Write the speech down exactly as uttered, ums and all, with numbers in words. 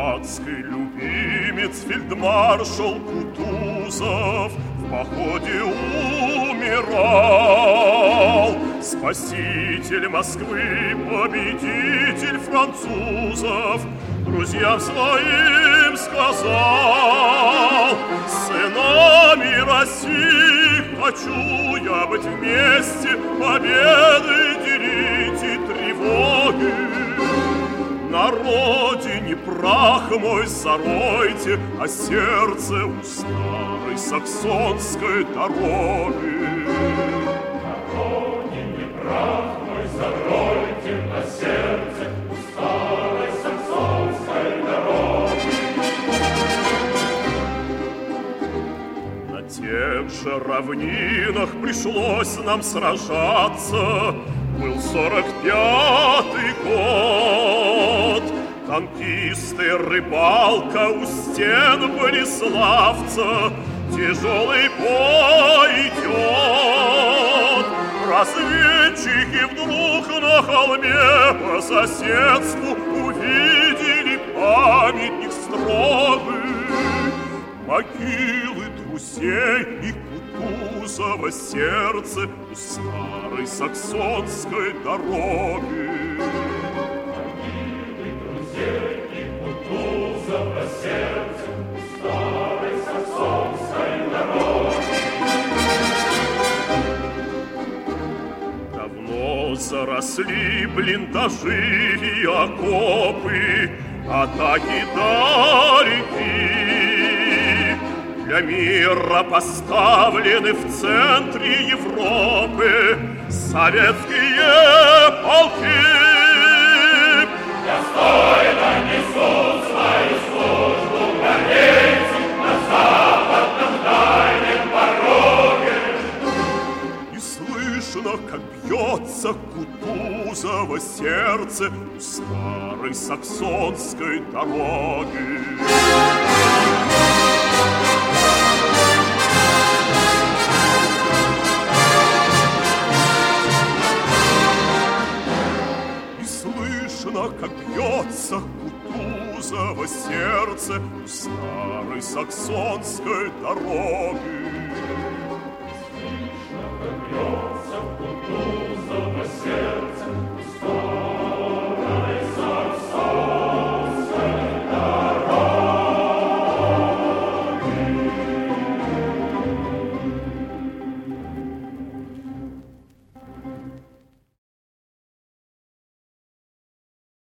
Братский любимец фельдмаршал Кутузов в походе умирал. Спаситель Москвы, победитель французов, друзьям своим сказал: сынами России хочу я быть вместе, победы делить и тревоги. На родине прах мой заройте, а сердце у старой саксонской дороги. На родине прах мой заройте, а сердце у старой саксонской дороги. На тех же равнинах пришлось нам сражаться. Был сорок пятый год. Танкисты, рыбалка у стен Болеславца, тяжелый бой идет. Разведчики вдруг на холме по соседству увидели памятник строгий, могилы друзей и Кутузова сердце у старой саксонской дороги. Могилы друзей и Кутузова сердце у старой саксонской дороги. Давно заросли блиндажи и окопы, атаки далеки. Для мира поставлены в центре Европы советские полки. Достойно несут свою службу гвардейцы на западном дальнем пороге. И слышно, как бьется Кутузова сердце у старой саксонской дороги. Как бьется Кутузова сердце у старой саксонской дороги.